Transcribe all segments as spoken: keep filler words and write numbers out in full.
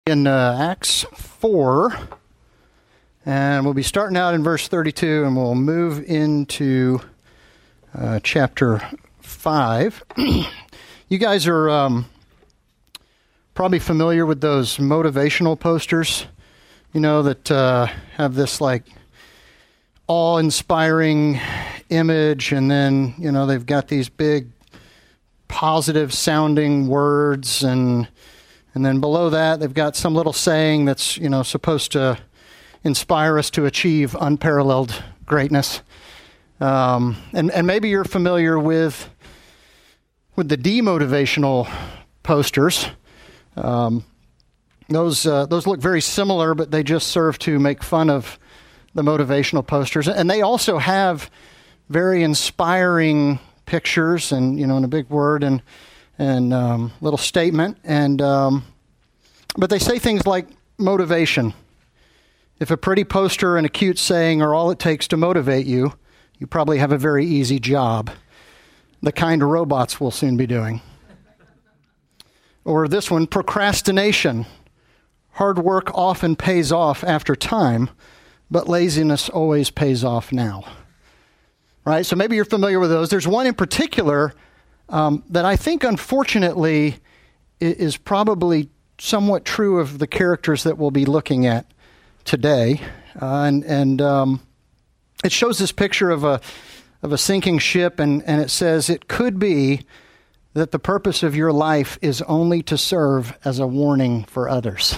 In uh, Acts four, and we'll be starting out in verse thirty-two, and we'll move into uh, chapter five. You guys are um, probably familiar with those motivational posters, you know, that uh, have this like awe-inspiring image, and then, you know, they've got these big positive-sounding words, and And then below that, they've got some little saying that's, you know, supposed to inspire us to achieve unparalleled greatness. Um, and, and maybe you're familiar with with the demotivational posters. Um, those uh, those look very similar, but they just serve to make fun of the motivational posters. And they also have very inspiring pictures, and, you know, in a big word, and and um, little statement, and um, but they say things like motivation. If a pretty poster and a cute saying are all it takes to motivate you, you probably have a very easy job, the kind robots will soon be doing. Or this one, procrastination. Hard work often pays off after time, but laziness always pays off now. Right? So maybe you're familiar with those. There's one in particular Um, that I think, unfortunately, is probably somewhat true of the characters that we'll be looking at today, uh, and and um, it shows this picture of a of a sinking ship, and, and it says it could be that the purpose of your life is only to serve as a warning for others.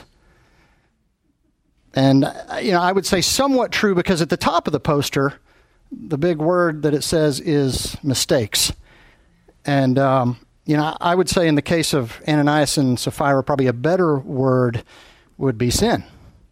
And you know, I would say somewhat true, because at the top of the poster, the big word that it says is mistakes. And, um, you know, I would say in the case of Ananias and Sapphira, probably a better word would be sin.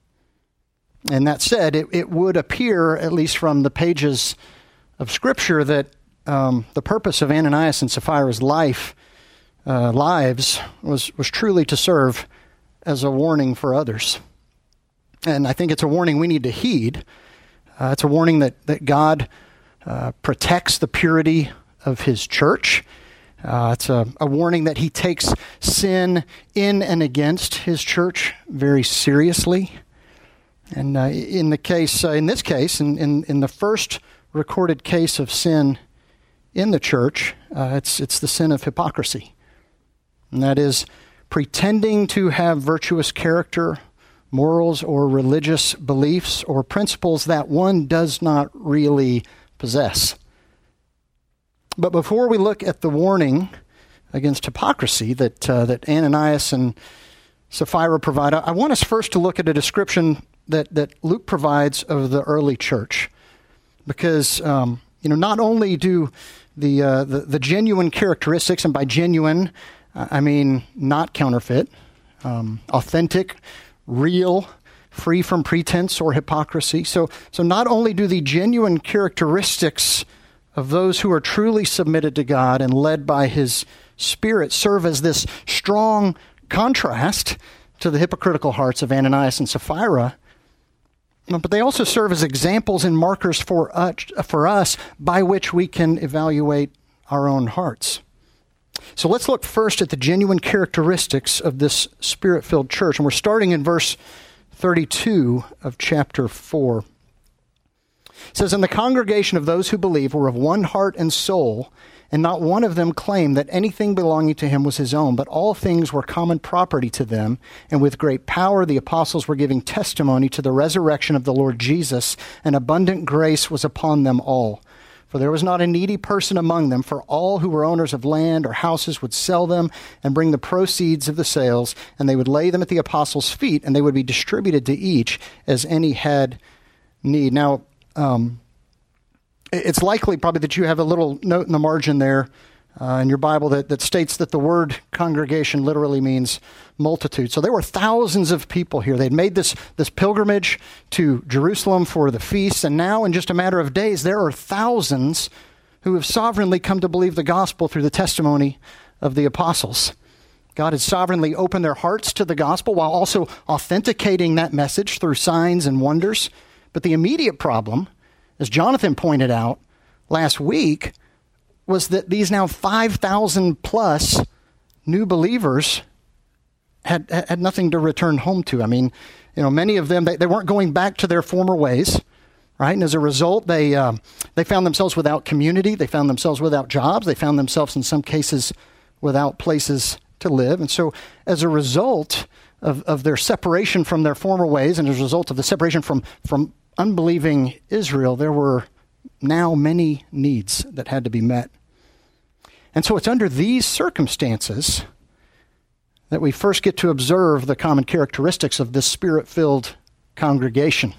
And that said, it, it would appear, at least from the pages of Scripture, that um, the purpose of Ananias and Sapphira's life, uh, lives was, was truly to serve as a warning for others. And I think it's a warning we need to heed. Uh, it's a warning that, that God uh, protects the purity of His church. Uh, it's a, a warning that He takes sin in and against His church very seriously. And uh, in the case, uh, in this case, in, in, in the first recorded case of sin in the church, uh, it's it's the sin of hypocrisy, and that is pretending to have virtuous character, morals, or religious beliefs or principles that one does not really possess. But before we look at the warning against hypocrisy that uh, that Ananias and Sapphira provide, I want us first to look at a description that, that Luke provides of the early church, because um, you know, not only do the, uh, the the genuine characteristics, and by genuine uh, I mean not counterfeit, um, authentic, real, free from pretense or hypocrisy. So so not only do the genuine characteristics of those who are truly submitted to God and led by His Spirit serve as this strong contrast to the hypocritical hearts of Ananias and Sapphira, but they also serve as examples and markers for us, for us by which we can evaluate our own hearts. So let's look first at the genuine characteristics of this Spirit-filled church, and we're starting in verse thirty-two of chapter four. It says, "And the congregation of those who believe were of one heart and soul, and not one of them claimed that anything belonging to him was his own, but all things were common property to them. And with great power the apostles were giving testimony to the resurrection of the Lord Jesus, and abundant grace was upon them all. For there was not a needy person among them, for all who were owners of land or houses would sell them and bring the proceeds of the sales, and they would lay them at the apostles' feet, and they would be distributed to each as any had need." Now, Um, it's likely probably that you have a little note in the margin there uh, in your Bible that, that states that the word congregation literally means multitude. So there were thousands of people here. They'd made this, this pilgrimage to Jerusalem for the feast, and now in just a matter of days, there are thousands who have sovereignly come to believe the gospel through the testimony of the apostles. God has sovereignly opened their hearts to the gospel while also authenticating that message through signs and wonders. But the immediate problem, as Jonathan pointed out last week, was that these now five thousand plus new believers had had nothing to return home to. I mean, you know, many of them, they, they weren't going back to their former ways, right? And as a result, they um, they found themselves without community. They found themselves without jobs. They found themselves, in some cases, without places to live. And so as a result of, of their separation from their former ways, and as a result of the separation from, from unbelieving Israel, there were now many needs that had to be met. And so it's under these circumstances that we first get to observe the common characteristics of this Spirit-filled congregation.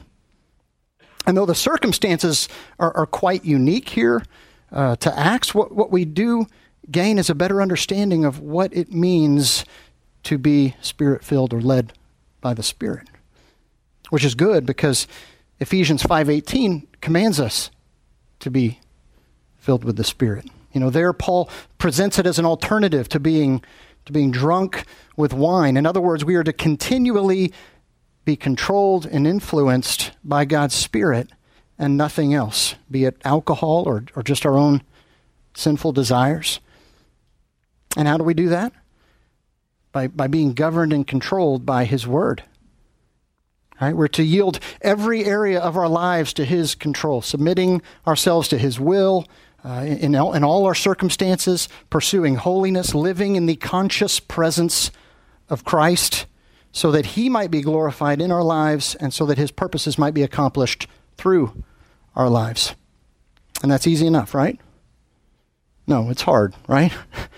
And though the circumstances are, are quite unique here uh, to Acts, what, what we do gain is a better understanding of what it means to be Spirit-filled or led by the Spirit, which is good because Ephesians five eighteen commands us to be filled with the Spirit. You know, there Paul presents it as an alternative to being to being drunk with wine. In other words, we are to continually be controlled and influenced by God's Spirit and nothing else, be it alcohol or, or just our own sinful desires. And how do we do that? By, by being governed and controlled by His Word. Right? We're to yield every area of our lives to His control, submitting ourselves to His will uh, in, all, in all our circumstances, pursuing holiness, living in the conscious presence of Christ so that He might be glorified in our lives and so that His purposes might be accomplished through our lives. And that's easy enough, right? No, it's hard, right?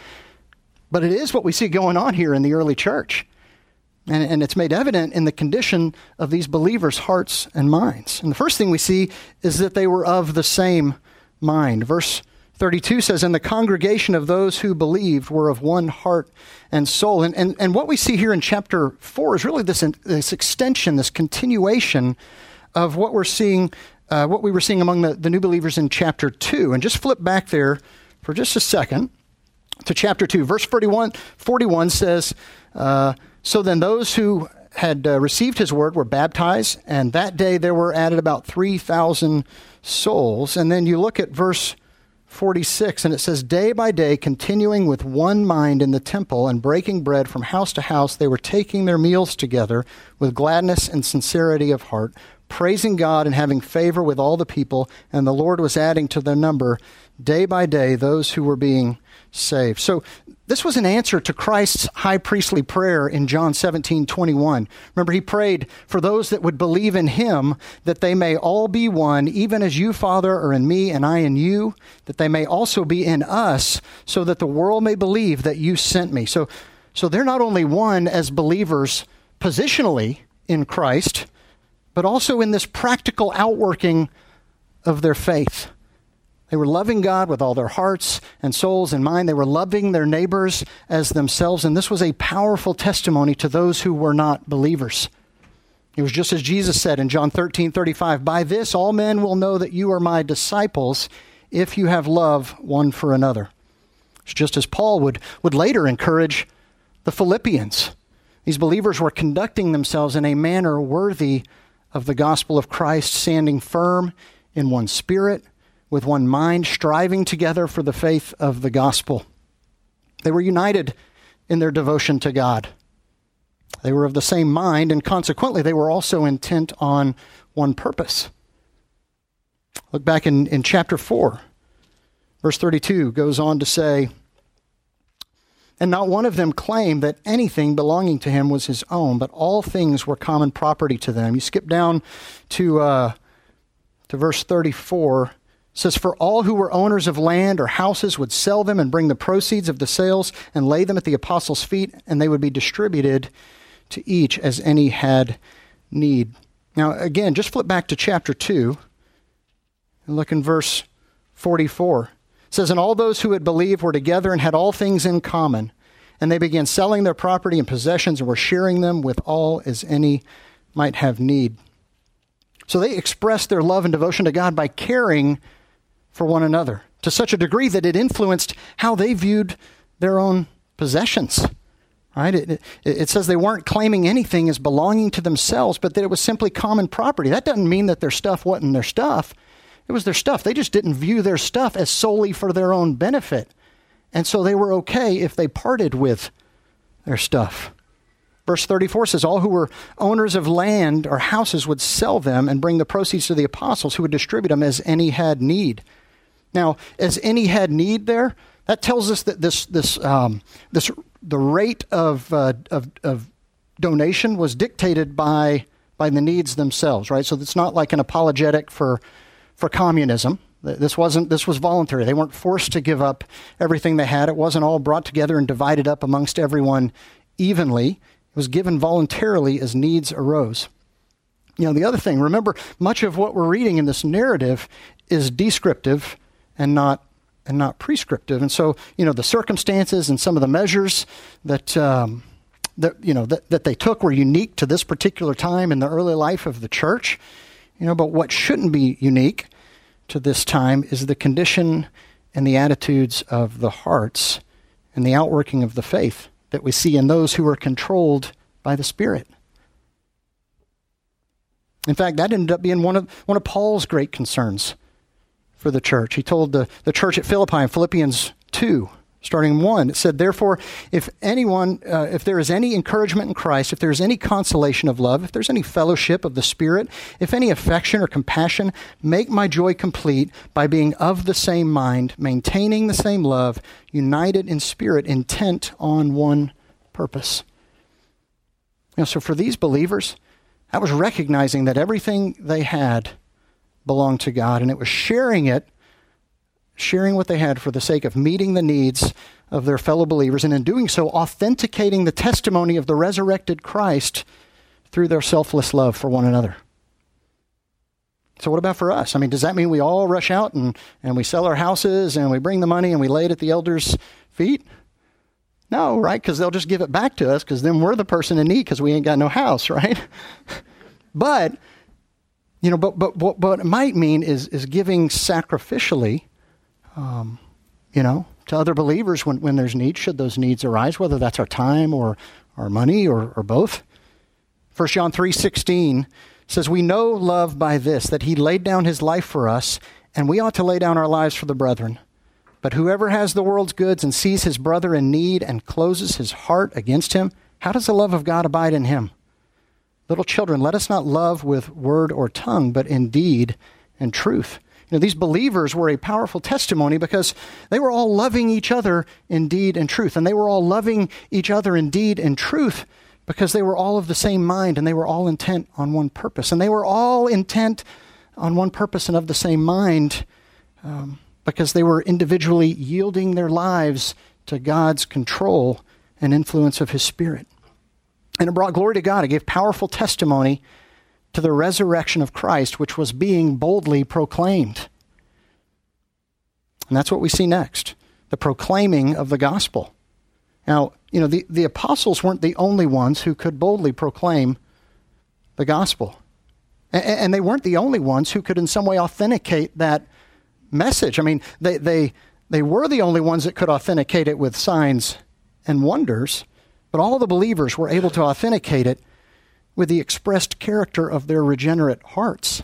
But it is what we see going on here in the early church. And, and it's made evident in the condition of these believers' hearts and minds. And the first thing we see is that they were of the same mind. Verse thirty-two says, "And the congregation of those who believed were of one heart and soul." And, and, and what we see here in chapter four is really this, this extension, this continuation of what we're seeing, uh, what we were seeing among the, the new believers in chapter two. And just flip back there for just a second to chapter two. Verse forty-one, forty-one says, uh, "So then those who had uh, received His word were baptized, and that day there were added about three thousand souls." And then you look at verse forty-six, and it says, "Day by day, continuing with one mind in the temple and breaking bread from house to house, they were taking their meals together with gladness and sincerity of heart, praising God and having favor with all the people, and the Lord was adding to their number day by day those who were being saved." So this was an answer to Christ's high priestly prayer in John seventeen twenty-one. Remember, He prayed for those that would believe in Him, that they may all be one, even as you, Father, are in me and I in you, that they may also be in us, so that the world may believe that you sent me. So, so they're not only one as believers positionally in Christ, but also in this practical outworking of their faith. They were loving God with all their hearts and souls and mind. They were loving their neighbors as themselves. And this was a powerful testimony to those who were not believers. It was just as Jesus said in John thirteen thirty-five, "By this all men will know that you are my disciples if you have love one for another." It's just as Paul would, would later encourage the Philippians. These believers were conducting themselves in a manner worthy of the gospel of Christ, standing firm in one spirit, with one mind, striving together for the faith of the gospel. They were united in their devotion to God. They were of the same mind, and consequently, they were also intent on one purpose. Look back in, in chapter four. Verse thirty-two goes on to say, "And not one of them claimed that anything belonging to him was his own, but all things were common property to them." You skip down to, uh, to verse thirty-four. It says, "For all who were owners of land or houses would sell them and bring the proceeds of the sales and lay them at the apostles' feet, and they would be distributed to each as any had need." Now, again, just flip back to chapter two and look in verse forty-four. It says, "And all those who had believed were together and had all things in common, and they began selling their property and possessions and were sharing them with all as any might have need." So they expressed their love and devotion to God by caring for one another to such a degree that it influenced how they viewed their own possessions. Right? It, it, it says they weren't claiming anything as belonging to themselves, but that it was simply common property. That doesn't mean that their stuff wasn't their stuff. It was their stuff. They just didn't view their stuff as solely for their own benefit. And so they were okay if they parted with their stuff. Verse thirty-four says, all who were owners of land or houses would sell them and bring the proceeds to the apostles, who would distribute them as any had need. Now, as any had need there, that tells us that this this um, this the rate of, uh, of of donation was dictated by by the needs themselves, right? So it's not like an apologetic for for communism. This wasn't this was voluntary. They weren't forced to give up everything they had. It wasn't all brought together and divided up amongst everyone evenly. It was given voluntarily as needs arose. You know, the other thing, remember, much of what we're reading in this narrative is descriptive and not and not prescriptive. And so, you know, the circumstances and some of the measures that um, that you know that, that they took were unique to this particular time in the early life of the church. You know, but what shouldn't be unique to this time is the condition and the attitudes of the hearts and the outworking of the faith that we see in those who are controlled by the Spirit. In fact, that ended up being one of one of Paul's great concerns for the church. He told the, the church at Philippi in Philippians two, starting one, it said, therefore, if anyone, uh, if there is any encouragement in Christ, if there is any consolation of love, if there's any fellowship of the Spirit, if any affection or compassion, make my joy complete by being of the same mind, maintaining the same love, united in spirit, intent on one purpose. You know, so for these believers, that was recognizing that everything they had belonged to God, and it was sharing it, sharing what they had for the sake of meeting the needs of their fellow believers, and in doing so, authenticating the testimony of the resurrected Christ through their selfless love for one another. So what about for us? I mean, does that mean we all rush out and, and we sell our houses and we bring the money and we lay it at the elders' feet? No, right? Because they'll just give it back to us because then we're the person in need because we ain't got no house, right? but, you know, but, but, but what it might mean is, is giving sacrificially, Um, you know, to other believers when, when there's need, should those needs arise, whether that's our time or our money or, or both. First John three sixteen says, we know love by this, that he laid down his life for us, and we ought to lay down our lives for the brethren. But whoever has the world's goods and sees his brother in need and closes his heart against him, how does the love of God abide in him? Little children, let us not love with word or tongue, but in deed and truth. You know, these believers were a powerful testimony because they were all loving each other in deed and truth. And they were all loving each other in deed and truth because they were all of the same mind and they were all intent on one purpose. And they were all intent on one purpose and of the same mind um, because they were individually yielding their lives to God's control and influence of his Spirit. And it brought glory to God. It gave powerful testimony to the resurrection of Christ, which was being boldly proclaimed. And that's what we see next, the proclaiming of the gospel. Now, you know, the, the apostles weren't the only ones who could boldly proclaim the gospel. And, and they weren't the only ones who could in some way authenticate that message. I mean, they, they, they were the only ones that could authenticate it with signs and wonders, but all the believers were able to authenticate it with the expressed character of their regenerate hearts.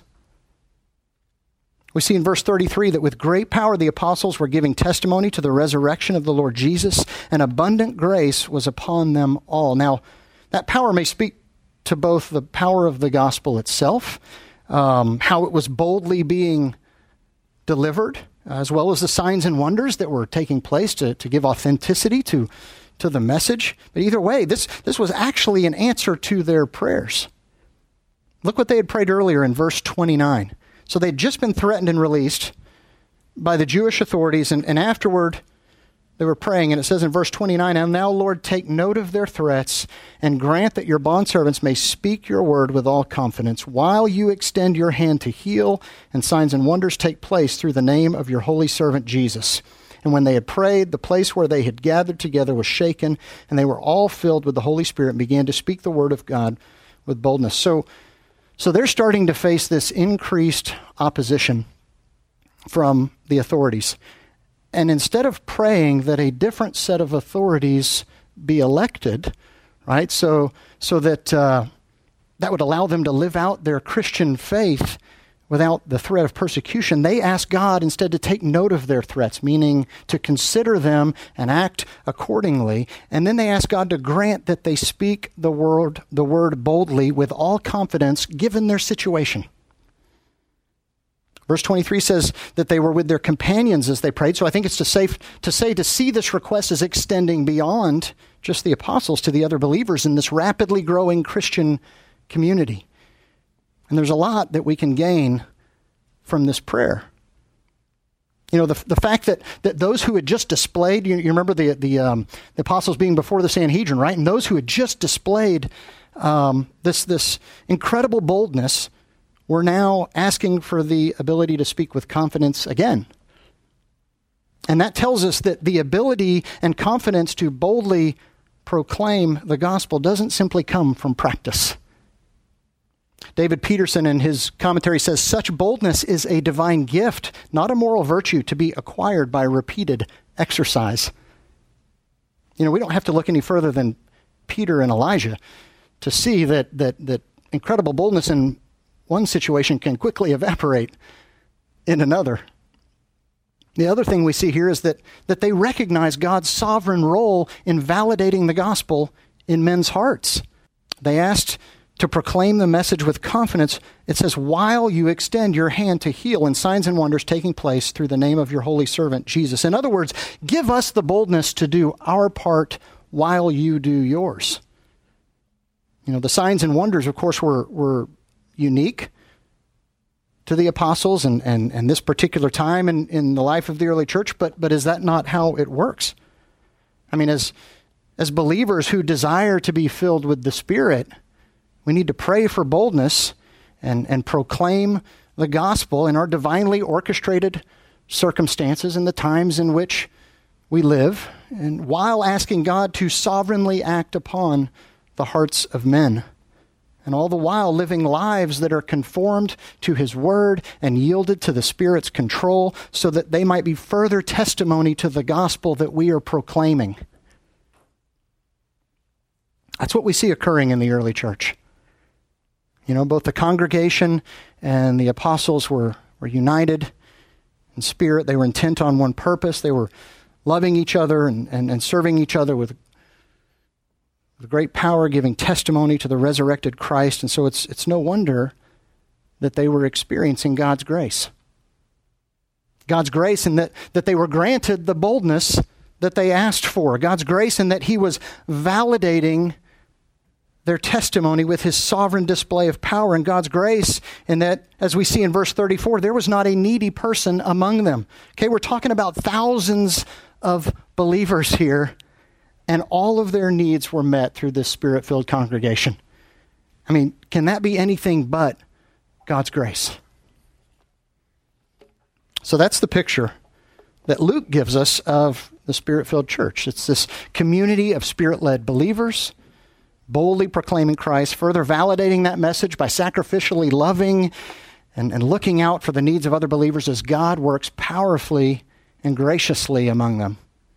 We see in verse thirty-three that with great power the apostles were giving testimony to the resurrection of the Lord Jesus, and abundant grace was upon them all. Now, that power may speak to both the power of the gospel itself, um, how it was boldly being delivered, as well as the signs and wonders that were taking place to, to give authenticity to to the message. But either way, this, this was actually an answer to their prayers. Look what they had prayed earlier in verse twenty-nine. So they'd just been threatened and released by the Jewish authorities, and, and afterward they were praying, and it says in verse twenty-nine, and now, Lord, take note of their threats, and grant that your bondservants may speak your word with all confidence, while you extend your hand to heal, and signs and wonders take place through the name of your holy servant Jesus. And when they had prayed, the place where they had gathered together was shaken, and they were all filled with the Holy Spirit and began to speak the word of God with boldness. So, so they're starting to face this increased opposition from the authorities. And instead of praying that a different set of authorities be elected, right, so so that uh, that would allow them to live out their Christian faith without the threat of persecution, they ask God instead to take note of their threats, meaning to consider them and act accordingly. And then they ask God to grant that they speak the word, the word boldly with all confidence given their situation. Verse twenty-three says that they were with their companions as they prayed. So I think it's to safe to say to see this request as extending beyond just the apostles to the other believers in this rapidly growing Christian community. And there's a lot that we can gain from this prayer. You know, the the fact that, that those who had just displayed, you, you remember the the, um, the apostles being before the Sanhedrin, right? And those who had just displayed um, this this incredible boldness were now asking for the ability to speak with confidence again. And that tells us that the ability and confidence to boldly proclaim the gospel doesn't simply come from practice. David Peterson in his commentary says, such boldness is a divine gift, not a moral virtue to be acquired by repeated exercise. You know, we don't have to look any further than Peter and Elijah to see that that that incredible boldness in one situation can quickly evaporate in another. The other thing we see here is that, that they recognize God's sovereign role in validating the gospel in men's hearts. They asked to proclaim the message with confidence. It says, while you extend your hand to heal, and signs and wonders taking place through the name of your holy servant, Jesus. In other words, give us the boldness to do our part while you do yours. You know, the signs and wonders, of course, were, were unique to the apostles and, and, and this particular time in, in the life of the early church, but but is that not how it works? I mean, as as believers who desire to be filled with the Spirit, we need to pray for boldness and, and proclaim the gospel in our divinely orchestrated circumstances and the times in which we live, and while asking God to sovereignly act upon the hearts of men. And all the while living lives that are conformed to his word and yielded to the Spirit's control so that they might be further testimony to the gospel that we are proclaiming. That's what we see occurring in the early church. You know, both the congregation and the apostles were, were united in spirit. They were intent on one purpose. They were loving each other and, and, and serving each other with with great power, giving testimony to the resurrected Christ. And so it's it's no wonder that they were experiencing God's grace. God's grace in that, that they were granted the boldness that they asked for. God's grace in that he was validating their testimony with his sovereign display of power. And God's grace in that, as we see in verse thirty-four, there was not a needy person among them. Okay, we're talking about thousands of believers here, and all of their needs were met through this Spirit-filled congregation. I mean, can that be anything but God's grace? So that's the picture that Luke gives us of the Spirit-filled church. It's this community of Spirit-led believers, boldly proclaiming Christ, further validating that message by sacrificially loving and, and looking out for the needs of other believers as God works powerfully and graciously among them.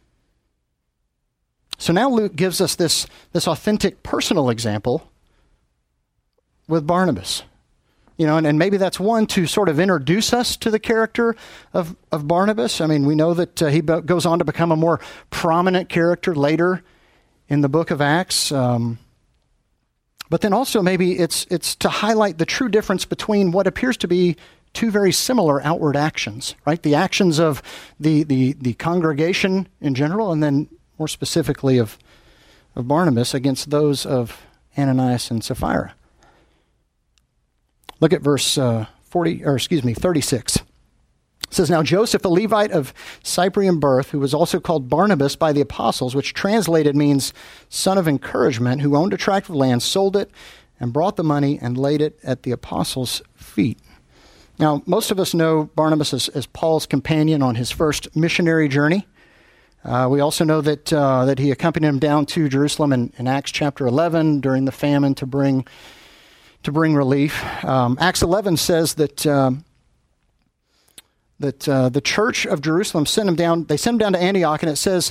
So now Luke gives us this, this authentic personal example with Barnabas. You know, and, and maybe that's one to sort of introduce us to the character of, of Barnabas. I mean, we know that uh, he be- goes on to become a more prominent character later in the book of Acts. Um, but then also maybe it's it's to highlight the true difference between what appears to be two very similar outward actions, right? The actions of the the, the congregation in general, and then more specifically of, of Barnabas against those of Ananias and Sapphira. Look at verse uh, forty, or excuse me, thirty-six. It says, now Joseph, a Levite of Cyprian birth, who was also called Barnabas by the apostles, which translated means son of encouragement, who owned a tract of land, sold it, and brought the money and laid it at the apostles' feet. Now, most of us know Barnabas as, as Paul's companion on his first missionary journey. Uh, we also know that uh, that he accompanied him down to Jerusalem in, in Acts chapter eleven during the famine to bring to bring relief. Um, Acts eleven says that um, that uh, the church of Jerusalem sent him down. They sent him down to Antioch, and it says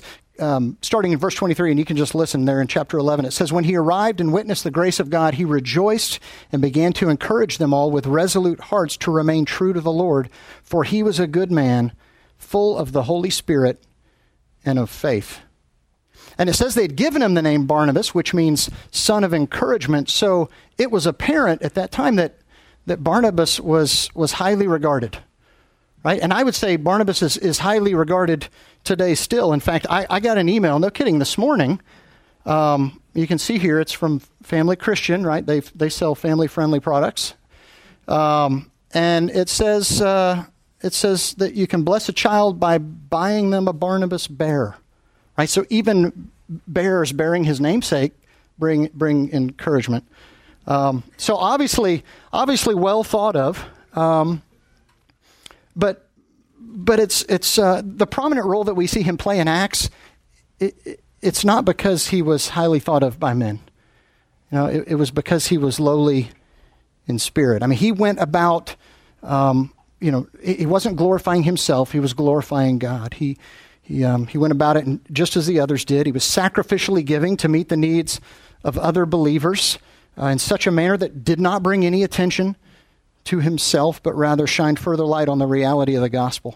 um, starting in verse twenty-three, and you can just listen there in chapter eleven. It says, when he arrived and witnessed the grace of God, he rejoiced and began to encourage them all with resolute hearts to remain true to the Lord, for he was a good man, full of the Holy Spirit and of faith. And it says they'd given him the name Barnabas, which means son of encouragement. So it was apparent at that time that, that Barnabas was, was highly regarded, right? And I would say Barnabas is, is highly regarded today still. In fact, I, I got an email, no kidding, this morning. Um, you can see here, it's from Family Christian, right? They they sell family-friendly products. Um, and it says uh, it says that you can bless a child by buying them a Barnabas bear. Right, so even bears bearing his namesake bring bring encouragement. Um, so obviously, obviously well thought of, um, but but it's it's uh, the prominent role that we see him play in Acts. It, it, it's not because he was highly thought of by men. You know, it, it was because he was lowly in spirit. I mean, he went about. Um, you know, he wasn't glorifying himself; he was glorifying God. He. He, um, he went about it in, just as the others did. He was sacrificially giving to meet the needs of other believers uh, in such a manner that did not bring any attention to himself, but rather shined further light on the reality of the gospel.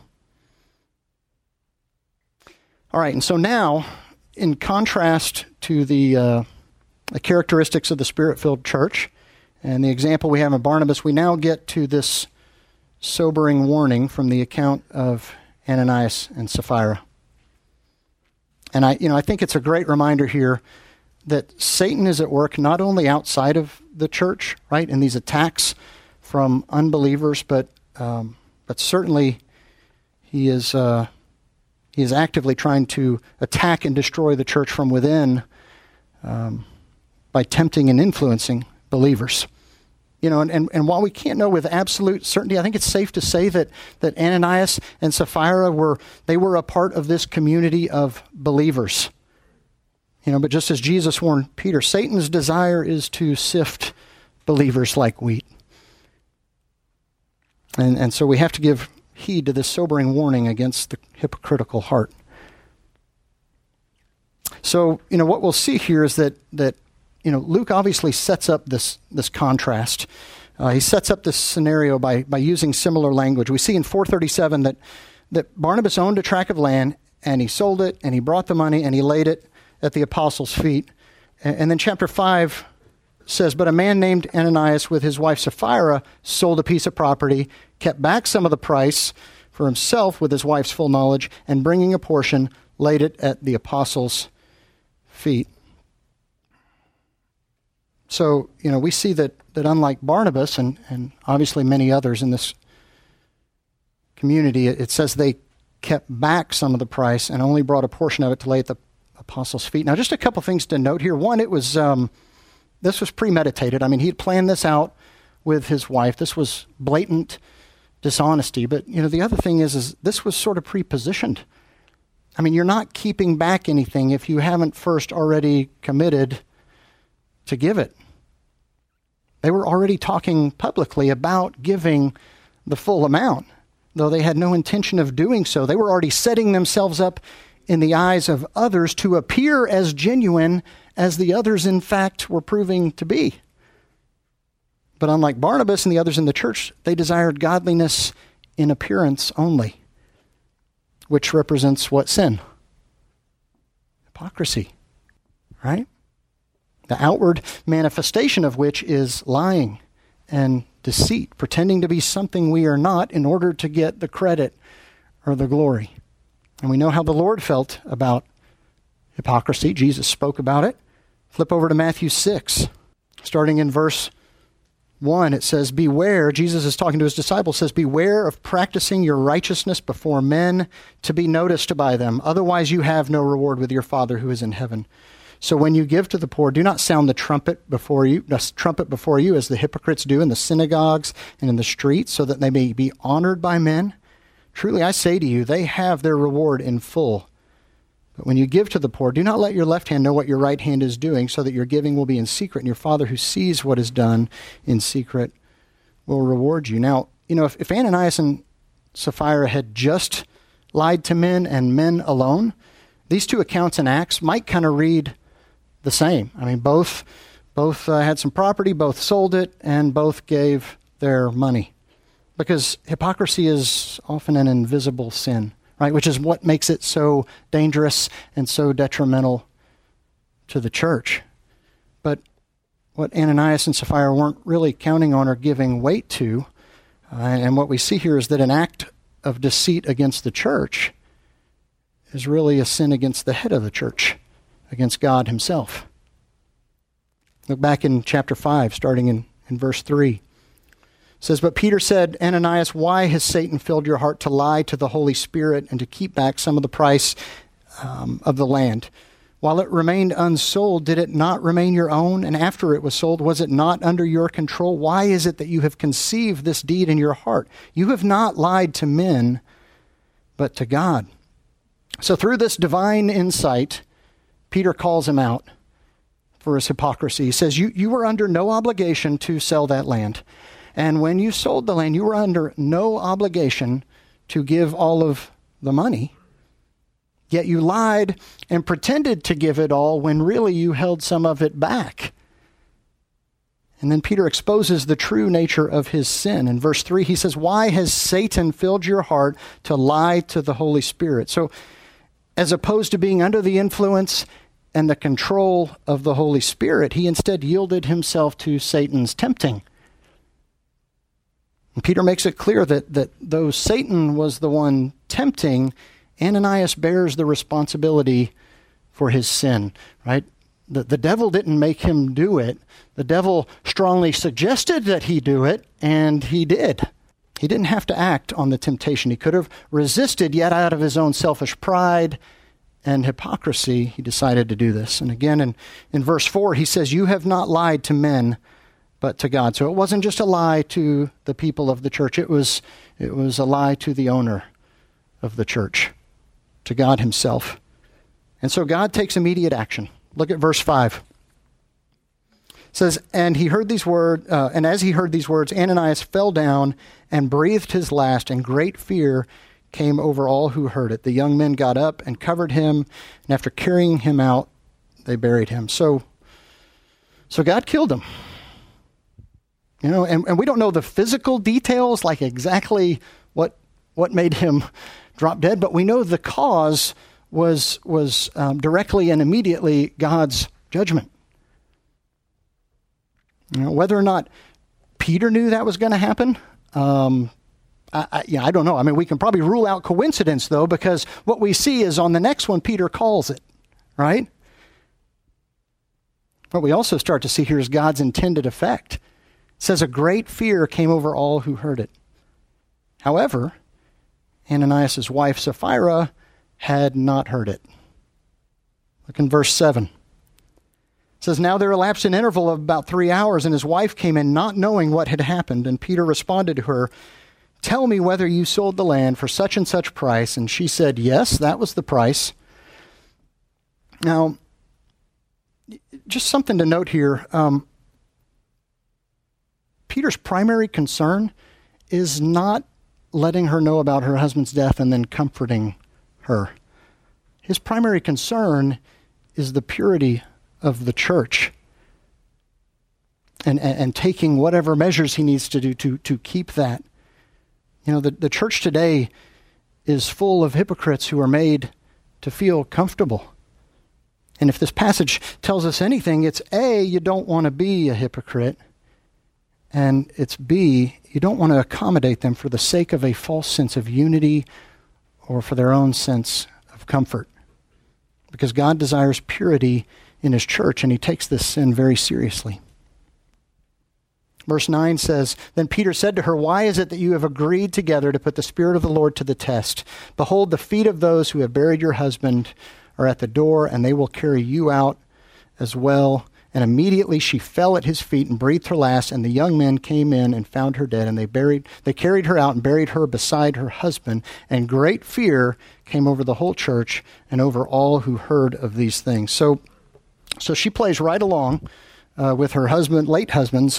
All right, and so now, in contrast to the, uh, the characteristics of the Spirit-filled church and the example we have in Barnabas, we now get to this sobering warning from the account of Ananias and Sapphira. And I, you know, I think it's a great reminder here that Satan is at work not only outside of the church, right, in these attacks from unbelievers, but um, but certainly he is uh, he is actively trying to attack and destroy the church from within um, by tempting and influencing believers. You know, and, and, and while we can't know with absolute certainty, I think it's safe to say that that Ananias and Sapphira were they were a part of this community of believers. You know, but just as Jesus warned Peter, Satan's desire is to sift believers like wheat. And and so we have to give heed to this sobering warning against the hypocritical heart. So, you know, what we'll see here is that that You know, Luke obviously sets up this this contrast. Uh, he sets up this scenario by by using similar language. We see in four thirty-seven that that Barnabas owned a tract of land, and he sold it, and he brought the money, and he laid it at the apostles' feet. And, and then chapter five says, but a man named Ananias with his wife Sapphira sold a piece of property, kept back some of the price for himself with his wife's full knowledge, and bringing a portion, laid it at the apostles' feet. So, you know, we see that, that unlike Barnabas and, and obviously many others in this community, it, it says they kept back some of the price and only brought a portion of it to lay at the apostles' feet. Now, just a couple things to note here. One, it was um, this was premeditated. I mean, he'd planned this out with his wife. This was blatant dishonesty. But, you know, the other thing is, is this was sort of pre-positioned. I mean, you're not keeping back anything if you haven't first already committed to give it. They were already talking publicly about giving the full amount, though they had no intention of doing so. They were already setting themselves up in the eyes of others to appear as genuine as the others, in fact, were proving to be. But unlike Barnabas and the others in the church, they desired godliness in appearance only, which represents what sin? Hypocrisy, right? The outward manifestation of which is lying and deceit, pretending to be something we are not in order to get the credit or the glory. And we know how the Lord felt about hypocrisy. Jesus spoke about it. Flip over to Matthew six, starting in verse one. It says, beware, Jesus is talking to his disciples, says, beware of practicing your righteousness before men to be noticed by them. Otherwise you have no reward with your Father who is in heaven. So when you give to the poor, do not sound the trumpet before you, the trumpet before you, as the hypocrites do in the synagogues and in the streets, so that they may be honored by men. Truly I say to you, they have their reward in full. But when you give to the poor, do not let your left hand know what your right hand is doing, so that your giving will be in secret, and your Father who sees what is done in secret will reward you. Now, you know, if, if Ananias and Sapphira had just lied to men and men alone, these two accounts in Acts might kind of read the same. I mean, both both uh, had some property, both sold it, and both gave their money. Because hypocrisy is often an invisible sin, right? Which is what makes it so dangerous and so detrimental to the church. But what Ananias and Sapphira weren't really counting on or giving weight to, uh, and what we see here is that an act of deceit against the church is really a sin against the head of the church, against God himself. Look back in chapter five, starting in, in verse three. It says, "But Peter said, Ananias, why has Satan filled your heart to lie to the Holy Spirit and to keep back some of the price um, of the land? While it remained unsold, did it not remain your own? And after it was sold, was it not under your control? Why is it that you have conceived this deed in your heart? You have not lied to men, but to God." So through this divine insight, Peter calls him out for his hypocrisy. He says, you, you were under no obligation to sell that land. And when you sold the land, you were under no obligation to give all of the money. Yet you lied and pretended to give it all when really you held some of it back. And then Peter exposes the true nature of his sin. In verse three, he says, "Why has Satan filled your heart to lie to the Holy Spirit?" So as opposed to being under the influence and the control of the Holy Spirit, he instead yielded himself to Satan's tempting. And Peter makes it clear that, that though Satan was the one tempting, Ananias bears the responsibility for his sin, right? The, the devil didn't make him do it. The devil strongly suggested that he do it, and he did. He didn't have to act on the temptation. He could have resisted, yet out of his own selfish pride and hypocrisy, he decided to do this. And again, in, in verse four, he says, "You have not lied to men, but to God." So it wasn't just a lie to the people of the church. It was, it was a lie to the owner of the church, to God himself. And so God takes immediate action. Look at verse five. It says, "And he heard these words, uh, and as he heard these words, Ananias fell down and breathed his last, and great fear came over all who heard it. The young men got up and covered him, and after carrying him out, they buried him." So, so God killed him. You know, and, and we don't know the physical details, like exactly what what made him drop dead, but we know the cause was was um, directly and immediately God's judgment. You know, whether or not Peter knew that was going to happen, um, I, I, yeah, I don't know. I mean, we can probably rule out coincidence, though, because what we see is on the next one, Peter calls it, right? What we also start to see here is God's intended effect. It says, "A great fear came over all who heard it." However, Ananias' wife, Sapphira, had not heard it. Look in verse seven. It says, "Now there elapsed an interval of about three hours, and his wife came in not knowing what had happened. And Peter responded to her, 'Tell me whether you sold the land for such and such price.' And she said, 'Yes, that was the price.'" Now, just something to note here. Um, Peter's primary concern is not letting her know about her husband's death and then comforting her. His primary concern is the purity of the church and, and, and taking whatever measures he needs to do to, to keep that. You know, the, the church today is full of hypocrites who are made to feel comfortable. And if this passage tells us anything, it's A, you don't want to be a hypocrite, and it's B, you don't want to accommodate them for the sake of a false sense of unity or for their own sense of comfort. Because God desires purity in his church, and he takes this sin very seriously. Verse nine says, "Then Peter said to her, 'Why is it that you have agreed together to put the Spirit of the Lord to the test? Behold, the feet of those who have buried your husband are at the door, and they will carry you out as well.' And immediately she fell at his feet and breathed her last, and the young men came in and found her dead, and they buried, they carried her out and buried her beside her husband. And great fear came over the whole church and over all who heard of these things." So, so she plays right along uh, with her husband, late husband's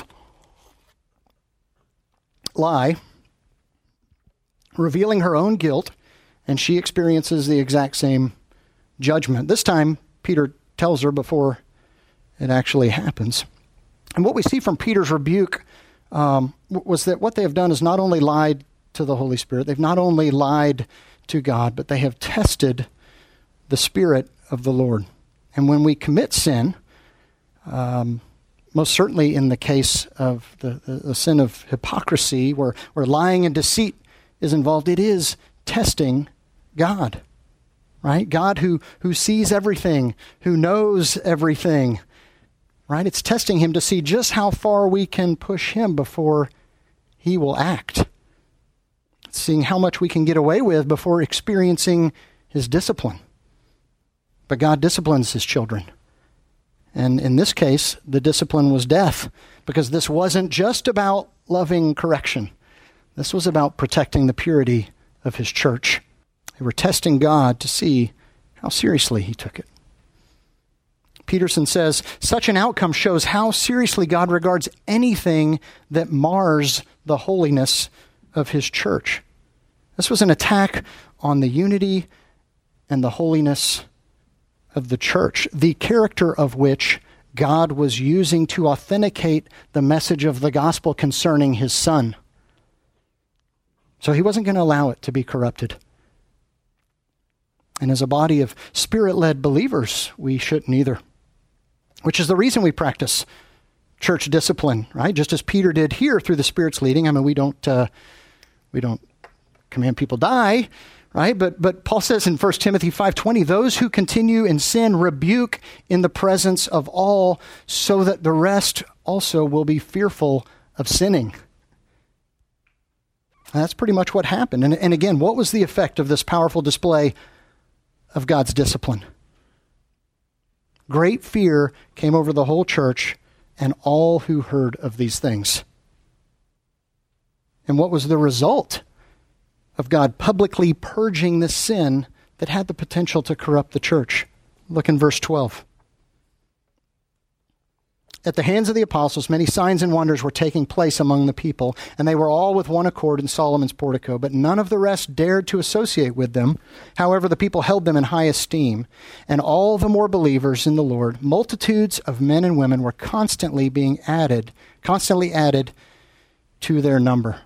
lie, revealing her own guilt, and she experiences the exact same judgment. This time, Peter tells her before it actually happens. And what we see from Peter's rebuke um, was that what they have done is not only lied to the Holy Spirit, they've not only lied to God, but they have tested the Spirit of the Lord. And when we commit sin, um, most certainly in the case of the, the, the sin of hypocrisy, where, where lying and deceit is involved, it is testing God, right? God who, who sees everything, who knows everything, right? It's testing him to see just how far we can push him before he will act. It's seeing how much we can get away with before experiencing his discipline. But God disciplines his children. And in this case, the discipline was death, because this wasn't just about loving correction. This was about protecting the purity of his church. They were testing God to see how seriously he took it. Peterson says, such an outcome shows how seriously God regards anything that mars the holiness of his church. This was an attack on the unity and the holiness of the church, the character of which God was using to authenticate the message of the gospel concerning his Son. So he wasn't going to allow it to be corrupted. And as a body of Spirit-led believers, we shouldn't either. Which is the reason we practice church discipline, right? Just as Peter did here through the Spirit's leading. I mean, we don't uh, we don't command people die, right? But but Paul says in First Timothy five twenty, those who continue in sin rebuke in the presence of all, so that the rest also will be fearful of sinning. And that's pretty much what happened. And, and again, what was the effect of this powerful display of God's discipline? Great fear came over the whole church and all who heard of these things. And what was the result of God publicly purging the sin that had the potential to corrupt the church? Look in verse twelve. At the hands of the apostles, many signs and wonders were taking place among the people, and they were all with one accord in Solomon's portico, but none of the rest dared to associate with them. However, the people held them in high esteem, and all the more believers in the Lord, multitudes of men and women were constantly being added, constantly added to their number.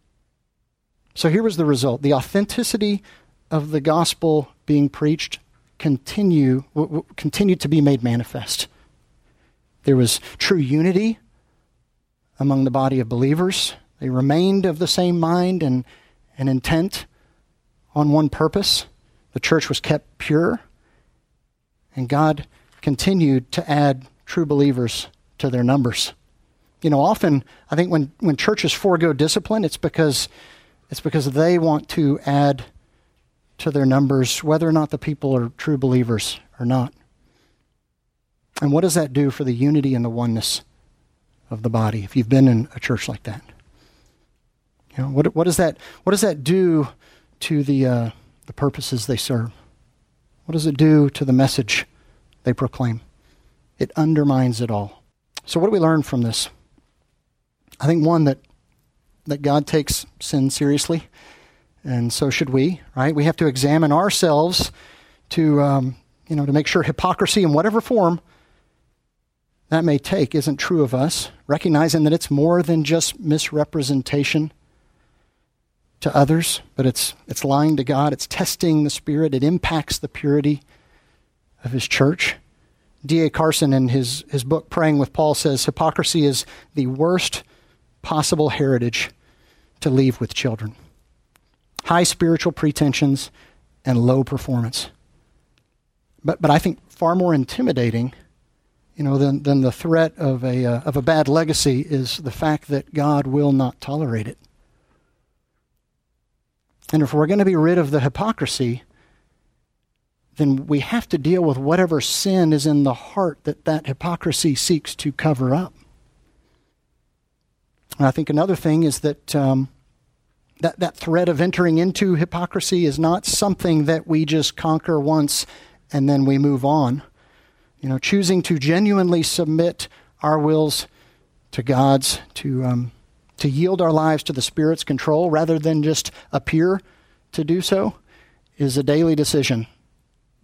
So here was the result. The authenticity of the gospel being preached continue, w- w- continued to be made manifest. There was true unity among the body of believers. They remained of the same mind and, and intent on one purpose. The church was kept pure, and God continued to add true believers to their numbers. You know, often I think when, when churches forego discipline, it's because it's because they want to add to their numbers, whether or not the people are true believers or not. And what does that do for the unity and the oneness of the body, if you've been in a church like that? You know, what, what does that what does that do to the uh, the purposes they serve? What does it do to the message they proclaim? It undermines it all. So what do we learn from this? I think one, that that God takes sin seriously, and so should we, right? We have to examine ourselves to um, you know to make sure hypocrisy in whatever form that may take isn't true of us, recognizing that it's more than just misrepresentation to others, but it's it's lying to God, it's testing the Spirit, it impacts the purity of his church. D A Carson, in his, his book, Praying with Paul, says, hypocrisy is the worst possible heritage to leave with children. High spiritual pretensions and low performance. But but I think far more intimidating, you know, than, than the threat of a uh, of a bad legacy is the fact that God will not tolerate it. And if we're going to be rid of the hypocrisy, then we have to deal with whatever sin is in the heart that that hypocrisy seeks to cover up. And I think another thing is that um, that that threat of entering into hypocrisy is not something that we just conquer once and then we move on. You know, choosing to genuinely submit our wills to God's, to um, to yield our lives to the Spirit's control rather than just appear to do so, is a daily decision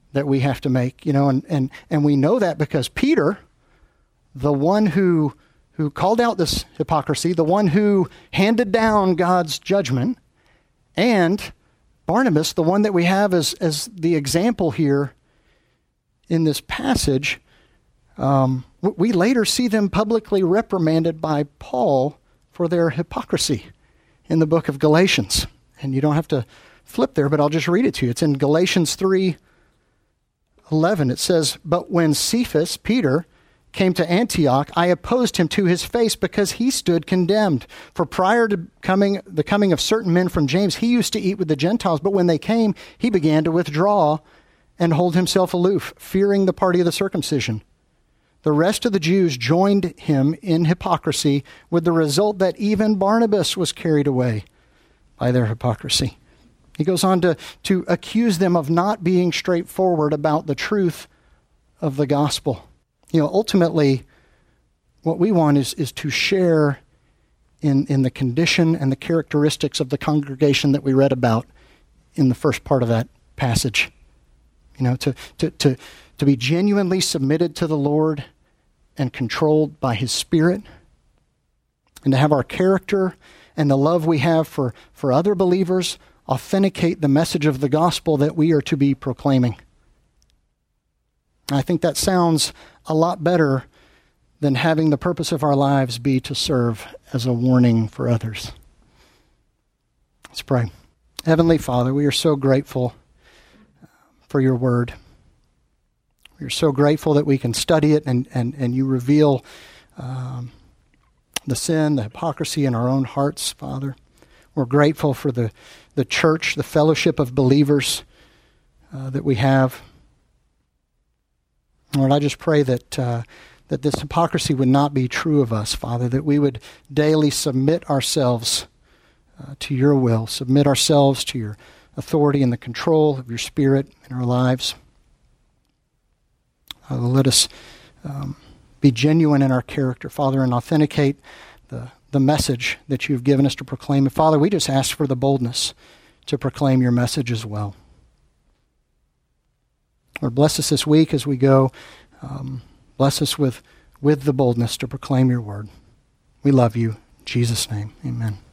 that we have to make, you know, and, and, and we know that because Peter, the one who who called out this hypocrisy, the one who handed down God's judgment, and Barnabas, the one that we have as, as the example here in this passage, um, we later see them publicly reprimanded by Paul for their hypocrisy in the book of Galatians. And you don't have to flip there, but I'll just read it to you. It's in Galatians three eleven. It says, "But when Cephas, Peter, came to Antioch, I opposed him to his face because he stood condemned. For prior to coming, the coming of certain men from James, he used to eat with the Gentiles, but when they came, he began to withdraw and hold himself aloof, fearing the party of the circumcision. The rest of the Jews joined him in hypocrisy, with the result that even Barnabas was carried away by their hypocrisy." He goes on to, to accuse them of not being straightforward about the truth of the gospel. You know, ultimately, what we want is, is to share in, in the condition and the characteristics of the congregation that we read about in the first part of that passage. You know, to, to, to, to be genuinely submitted to the Lord and controlled by His Spirit, and to have our character and the love we have for, for other believers authenticate the message of the gospel that we are to be proclaiming. I think that sounds a lot better than having the purpose of our lives be to serve as a warning for others. Let's pray. Heavenly Father, we are so grateful for your word. We are so grateful that we can study it and, and, and you reveal um, the sin, the hypocrisy in our own hearts, Father. We're grateful for the, the church, the fellowship of believers uh, that we have. Lord, I just pray that uh, that this hypocrisy would not be true of us, Father, that we would daily submit ourselves uh, to your will, submit ourselves to your authority and the control of your Spirit in our lives. Uh, let us um, be genuine in our character, Father, and authenticate the the message that you've given us to proclaim. And Father, we just ask for the boldness to proclaim your message as well. Lord, bless us this week as we go. Um, bless us with, with the boldness to proclaim your word. We love you. In Jesus' name, amen.